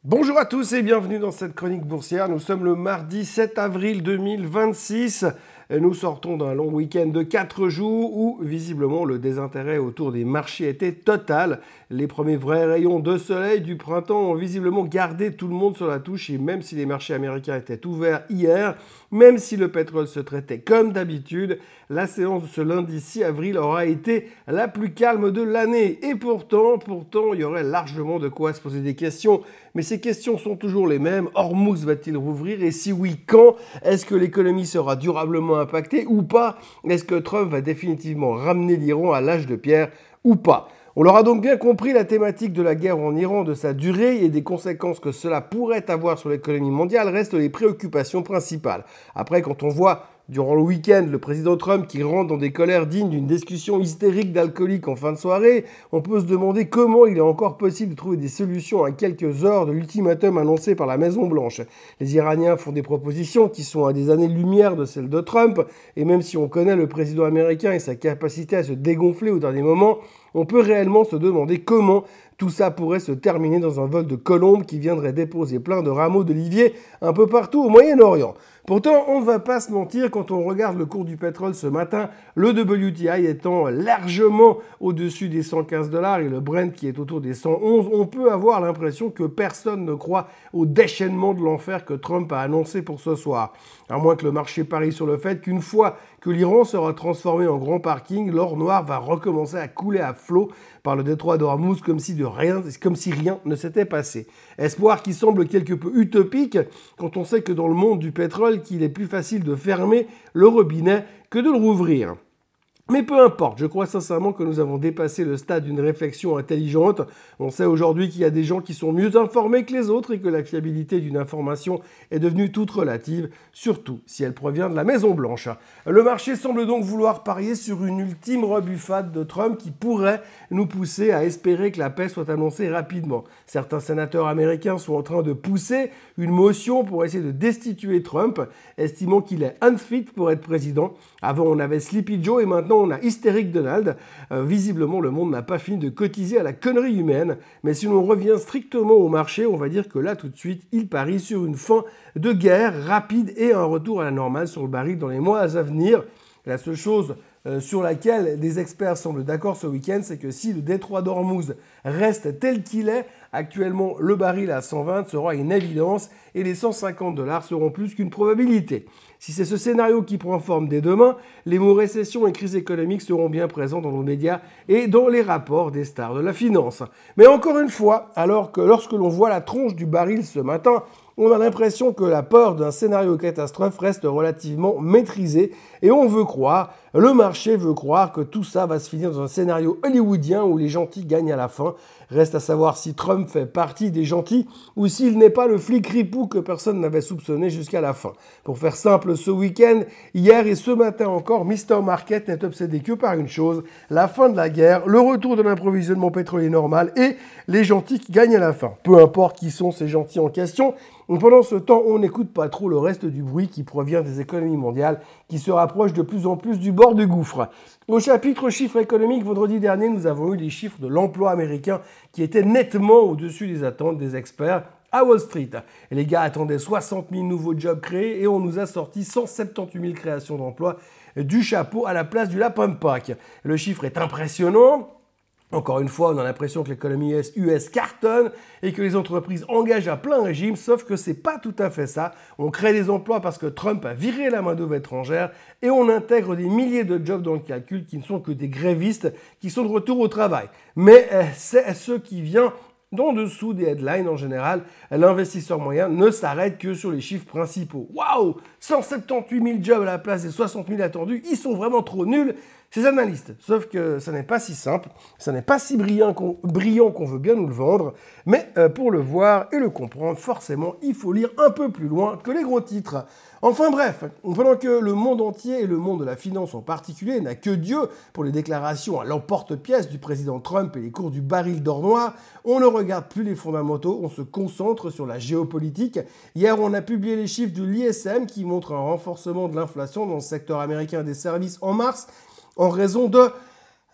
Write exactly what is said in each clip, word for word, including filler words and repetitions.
Bonjour à tous et bienvenue dans cette chronique boursière. Nous sommes le mardi sept avril deux mille vingt-six. Nous sortons d'un long week-end de quatre jours où visiblement le désintérêt autour des marchés était total. Les premiers vrais rayons de soleil du printemps ont visiblement gardé tout le monde sur la touche et même si les marchés américains étaient ouverts hier, même si le pétrole se traitait comme d'habitude, la séance de ce lundi six avril aura été la plus calme de l'année. Et pourtant, pourtant, il y aurait largement de quoi se poser des questions. Mais ces questions sont toujours les mêmes. Hormuz va-t-il rouvrir? Et si oui, quand? Est-ce que l'économie sera durablement impactée ou pas? Est-ce que Trump va définitivement ramener l'Iran à l'âge de pierre ou pas? On l'aura donc bien compris, la thématique de la guerre en Iran, de sa durée et des conséquences que cela pourrait avoir sur l'économie mondiale restent les préoccupations principales. Après, quand on voit durant le week-end le président Trump qui rentre dans des colères dignes d'une discussion hystérique d'alcoolique en fin de soirée, on peut se demander comment il est encore possible de trouver des solutions à quelques heures de l'ultimatum annoncé par la Maison-Blanche. Les Iraniens font des propositions qui sont à des années-lumière de celles de Trump, et même si on connaît le président américain et sa capacité à se dégonfler au dernier moment, on peut réellement se demander comment tout ça pourrait se terminer dans un vol de colombes qui viendrait déposer plein de rameaux d'olivier un peu partout au Moyen-Orient. Pourtant, on ne va pas se mentir, quand on regarde le cours du pétrole ce matin, le W T I étant largement au-dessus des cent quinze dollars et le Brent qui est autour des cent onze, on peut avoir l'impression que personne ne croit au déchaînement de l'enfer que Trump a annoncé pour ce soir. À moins que le marché parie sur le fait qu'une fois que l'Iran sera transformé en grand parking, l'or noir va recommencer à couler à flot par le détroit d'Ormuz comme si de rien, comme si rien ne s'était passé. Espoir qui semble quelque peu utopique quand on sait que dans le monde du pétrole, qu'il est plus facile de fermer le robinet que de le rouvrir. Mais peu importe, je crois sincèrement que nous avons dépassé le stade d'une réflexion intelligente. On sait aujourd'hui qu'il y a des gens qui sont mieux informés que les autres et que la fiabilité d'une information est devenue toute relative, surtout si elle provient de la Maison-Blanche. Le marché semble donc vouloir parier sur une ultime rebuffade de Trump qui pourrait nous pousser à espérer que la paix soit annoncée rapidement. Certains sénateurs américains sont en train de pousser une motion pour essayer de destituer Trump, estimant qu'il est unfit pour être président. Avant, on avait Sleepy Joe et maintenant, on a Hystérique Donald. Euh, visiblement, le monde n'a pas fini de cotiser à la connerie humaine. Mais si l'on revient strictement au marché, on va dire que là, tout de suite, il parie sur une fin de guerre rapide et un retour à la normale sur le baril dans les mois à venir. La seule chose euh, sur laquelle des experts semblent d'accord ce week-end, c'est que si le détroit d'Ormuz reste tel qu'il est, actuellement le baril à cent vingt sera une évidence et les cent cinquante dollars seront plus qu'une probabilité. Si c'est ce scénario qui prend forme dès demain, les mots récession et crise économique seront bien présents dans nos médias et dans les rapports des stars de la finance. Mais encore une fois, alors que lorsque l'on voit la tronche du baril ce matin, on a l'impression que la peur d'un scénario catastrophe reste relativement maîtrisée et on veut croire, le marché veut croire que tout ça va se finir dans un scénario hollywoodien où les gentils gagnent à la fin. Reste à savoir si Trump fait partie des gentils ou s'il n'est pas le flic ripou que personne n'avait soupçonné jusqu'à la fin. Pour faire simple, ce week-end, hier et ce matin encore, mister Market n'est obsédé que par une chose, la fin de la guerre, le retour de l'approvisionnement pétrolier normal et les gentils qui gagnent à la fin. Peu importe qui sont ces gentils en question, pendant ce temps, on n'écoute pas trop le reste du bruit qui provient des économies mondiales qui se rapprochent de plus en plus du bord du gouffre. Au chapitre chiffres économiques, vendredi dernier, nous avons eu les chiffres de l'emploi américain qui étaient nettement au-dessus des attentes des experts à Wall Street. Et les gars attendaient soixante mille nouveaux jobs créés et on nous a sorti cent soixante-dix-huit mille créations d'emplois du chapeau à la place du lapin de Pâques. Le chiffre est impressionnant. Encore une fois, on a l'impression que l'économie U S cartonne et que les entreprises engagent à plein régime, sauf que c'est pas tout à fait ça. On crée des emplois parce que Trump a viré la main-d'œuvre étrangère et on intègre des milliers de jobs dans le calcul qui ne sont que des grévistes qui sont de retour au travail. Mais c'est ce qui vient d'en dessous des headlines en général. L'investisseur moyen ne s'arrête que sur les chiffres principaux. Waouh, cent soixante-dix-huit mille jobs à la place des soixante mille attendus, ils sont vraiment trop nuls, ces analystes. Sauf que ça n'est pas si simple, ça n'est pas si brillant qu'on, brillant qu'on veut bien nous le vendre, mais euh, pour le voir et le comprendre, forcément, il faut lire un peu plus loin que les gros titres. Enfin bref, pendant que le monde entier et le monde de la finance en particulier n'a que Dieu pour les déclarations à l'emporte-pièce du président Trump et les cours du baril d'or noir, on ne regarde plus les fondamentaux, on se concentre sur la géopolitique. Hier, on a publié les chiffres de l'I S M qui montrent un renforcement de l'inflation dans le secteur américain des services en mars en raison de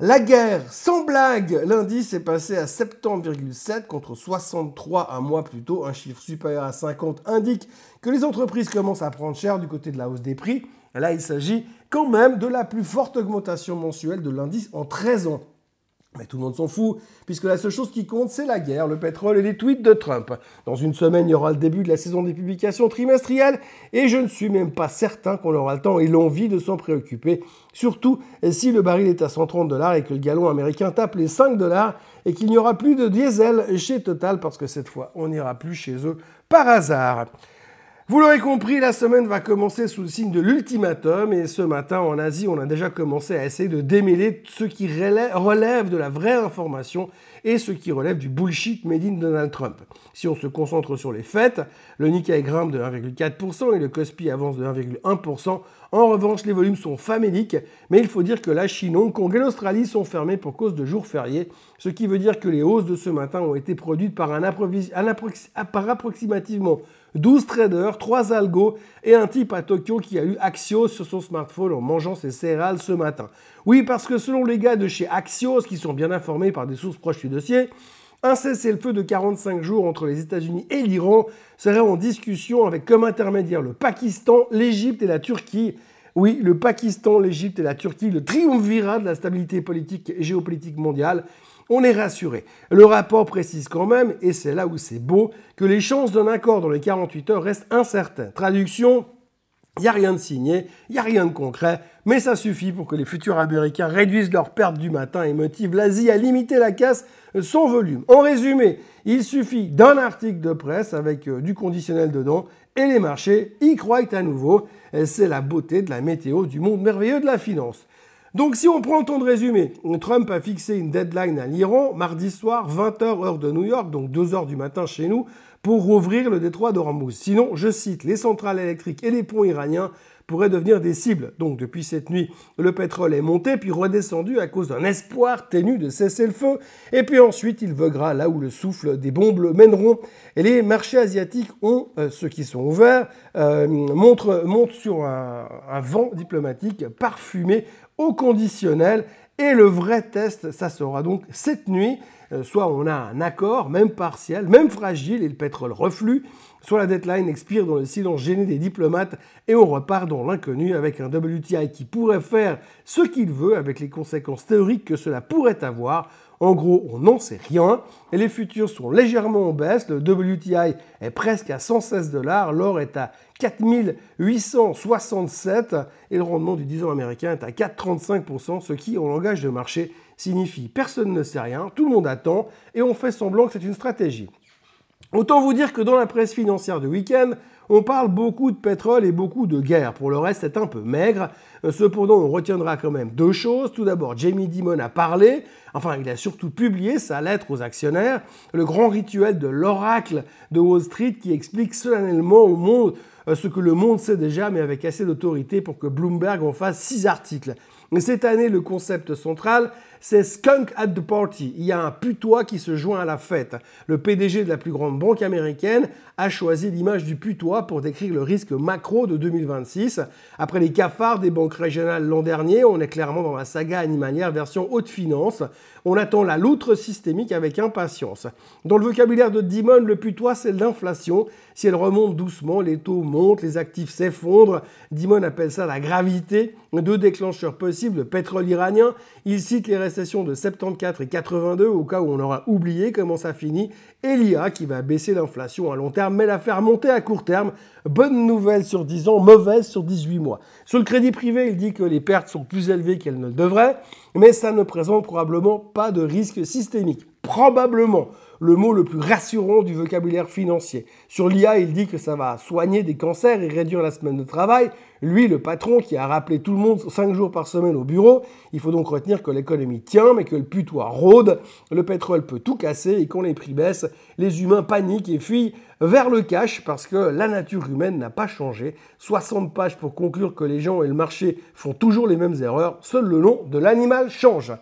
La guerre, sans blague, l'indice est passé à soixante-dix virgule sept contre soixante-trois un mois plus tôt. Un chiffre supérieur à cinquante indique que les entreprises commencent à prendre cher du côté de la hausse des prix. Là, il s'agit quand même de la plus forte augmentation mensuelle de l'indice en treize ans. Mais tout le monde s'en fout, puisque la seule chose qui compte, c'est la guerre, le pétrole et les tweets de Trump. Dans une semaine, il y aura le début de la saison des publications trimestrielles, et je ne suis même pas certain qu'on aura le temps et l'envie de s'en préoccuper, surtout si le baril est à cent trente dollars et que le gallon américain tape les cinq dollars, et qu'il n'y aura plus de diesel chez Total, parce que cette fois, on n'ira plus chez eux par hasard. Vous l'aurez compris, la semaine va commencer sous le signe de l'ultimatum et ce matin en Asie, on a déjà commencé à essayer de démêler ce qui relève de la vraie information et ce qui relève du bullshit made in Donald Trump. Si on se concentre sur les faits, le Nikkei grimpe de un virgule quatre pour cent et le Kospi avance de un virgule un pour cent. En revanche, les volumes sont faméliques, mais il faut dire que la Chine, Hong Kong et l'Australie sont fermés pour cause de jours fériés, ce qui veut dire que les hausses de ce matin ont été produites par, un approvis- un approx- par approximativement douze traders, trois algos et un type à Tokyo qui a eu Axios sur son smartphone en mangeant ses céréales ce matin. Oui, parce que selon les gars de chez Axios, qui sont bien informés par des sources proches du dossier, un cessez-le-feu de quarante-cinq jours entre les États-Unis et l'Iran serait en discussion avec comme intermédiaire le Pakistan, l'Égypte et la Turquie. Oui, le Pakistan, l'Égypte et la Turquie, le triumvirat de la stabilité politique et géopolitique mondiale. On est rassuré. Le rapport précise quand même, et c'est là où c'est beau, que les chances d'un accord dans les quarante-huit heures restent incertaines. Traduction, il n'y a rien de signé, il n'y a rien de concret, mais ça suffit pour que les futurs Américains réduisent leurs pertes du matin et motivent l'Asie à limiter la casse sans volume. En résumé, il suffit d'un article de presse avec du conditionnel dedans et les marchés y croient à nouveau. C'est la beauté de la météo du monde merveilleux de la finance. Donc si on prend le temps de résumer, Trump a fixé une deadline à l'Iran, mardi soir, vingt heures heure de New York, donc deux heures du matin chez nous, pour rouvrir le détroit d'Ormuz. Sinon, je cite, les centrales électriques et les ponts iraniens pourraient devenir des cibles. Donc depuis cette nuit, le pétrole est monté puis redescendu à cause d'un espoir ténu de cesser le feu. Et puis ensuite, il voguera là où le souffle des bombes le mèneront. Et les marchés asiatiques ont, euh, ceux qui sont ouverts, euh, montrent, montent sur un, un vent diplomatique parfumé au conditionnel. Et le vrai test, ça sera donc cette nuit. Euh, soit on a un accord, même partiel, même fragile, et le pétrole reflue, soit la deadline expire dans le silence gêné des diplomates et on repart dans l'inconnu avec un W T I qui pourrait faire ce qu'il veut avec les conséquences théoriques que cela pourrait avoir. En gros, on n'en sait rien. Et les futurs sont légèrement en baisse. Le W T I est presque à cent seize dollars. L'or est à quatre mille huit cent soixante-sept et le rendement du dix ans américain est à quatre virgule trente-cinq pour cent, ce qui, en langage de marché, signifie personne ne sait rien, tout le monde attend et on fait semblant que c'est une stratégie. Autant vous dire que dans la presse financière de week-end, on parle beaucoup de pétrole et beaucoup de guerre. Pour le reste, c'est un peu maigre. Cependant, on retiendra quand même deux choses. Tout d'abord, Jamie Dimon a parlé, enfin, il a surtout publié sa lettre aux actionnaires, le grand rituel de l'oracle de Wall Street qui explique solennellement au monde ce que le monde sait déjà, mais avec assez d'autorité pour que Bloomberg en fasse six articles. Mais cette année, le concept central, c'est Skunk at the Party. Il y a un putois qui se joint à la fête. Le P D G de la plus grande banque américaine a choisi l'image du putois pour décrire le risque macro de deux mille vingt-six. Après les cafards des banques régionales l'an dernier, on est clairement dans la saga animalière version haute finance. On attend la loutre systémique avec impatience. Dans le vocabulaire de Dimon, le putois, c'est l'inflation. Si elle remonte doucement, les taux montent, les actifs s'effondrent. Dimon appelle ça la gravité. Deux déclencheurs possibles, le pétrole iranien. Il cite les récessions de soixante-quatorze et quatre-vingt-deux au cas où on aura oublié comment ça finit. Et l'I A qui va baisser l'inflation à long terme, mais la faire monter à court terme. Bonne nouvelle sur dix ans, mauvaise sur dix-huit mois. Sur le crédit privé, il dit que les pertes sont plus élevées qu'elles ne le devraient, mais ça ne présente probablement pas de risque systémique. Probablement le mot le plus rassurant du vocabulaire financier. Sur l'I A, il dit que ça va soigner des cancers et réduire la semaine de travail. Lui, le patron qui a rappelé tout le monde cinq jours par semaine au bureau, il faut donc retenir que l'économie tient, mais que le putois rôde. Le pétrole peut tout casser et quand les prix baissent, les humains paniquent et fuient vers le cash parce que la nature humaine n'a pas changé. soixante pages pour conclure que les gens et le marché font toujours les mêmes erreurs. Seul le nom de l'animal change.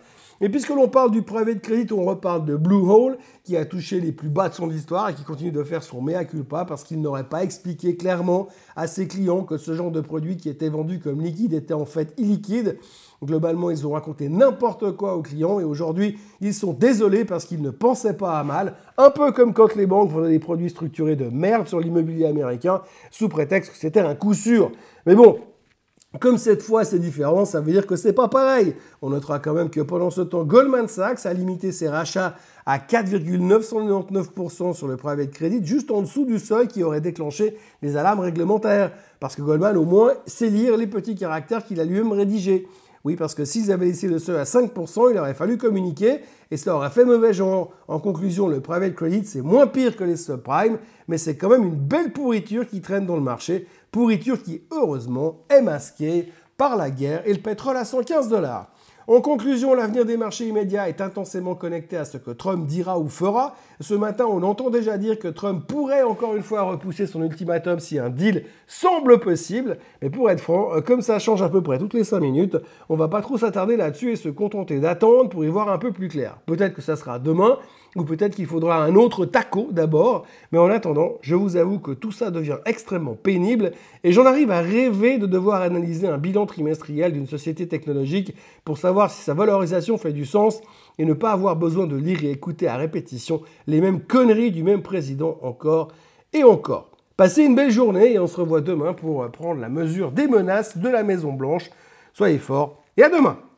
Et puisque l'on parle du private credit, on reparle de Bluehole, qui a touché les plus bas de son histoire et qui continue de faire son mea culpa parce qu'il n'aurait pas expliqué clairement à ses clients que ce genre de produit qui était vendu comme liquide était en fait illiquide. Globalement, ils ont raconté n'importe quoi aux clients et aujourd'hui, ils sont désolés parce qu'ils ne pensaient pas à mal. Un peu comme quand les banques vendaient des produits structurés de merde sur l'immobilier américain sous prétexte que c'était un coup sûr. Mais bon, comme cette fois c'est différent, ça veut dire que c'est pas pareil. On notera quand même que pendant ce temps, Goldman Sachs a limité ses rachats à quatre virgule neuf cent quatre-vingt-dix-neuf pour cent sur le private credit, juste en dessous du seuil qui aurait déclenché les alarmes réglementaires. Parce que Goldman, au moins, sait lire les petits caractères qu'il a lui-même rédigés. Oui, parce que s'ils avaient laissé le seuil à cinq pour cent, il aurait fallu communiquer et ça aurait fait mauvais genre. En conclusion, le private credit, c'est moins pire que les subprimes, mais c'est quand même une belle pourriture qui traîne dans le marché. Pourriture qui, heureusement, est masquée par la guerre et le pétrole à cent quinze dollars. En conclusion, l'avenir des marchés immédiats est intensément connecté à ce que Trump dira ou fera. Ce matin, on entend déjà dire que Trump pourrait encore une fois repousser son ultimatum si un deal semble possible. Mais pour être franc, comme ça change à peu près toutes les cinq minutes, on va pas trop s'attarder là-dessus et se contenter d'attendre pour y voir un peu plus clair. Peut-être que ça sera demain, ou peut-être qu'il faudra un autre taco d'abord. Mais en attendant, je vous avoue que tout ça devient extrêmement pénible et j'en arrive à rêver de devoir analyser un bilan trimestriel d'une société technologique pour savoir si sa valorisation fait du sens et ne pas avoir besoin de lire et écouter à répétition les mêmes conneries du même président encore et encore. Passez une belle journée et on se revoit demain pour prendre la mesure des menaces de la Maison Blanche. Soyez forts et à demain!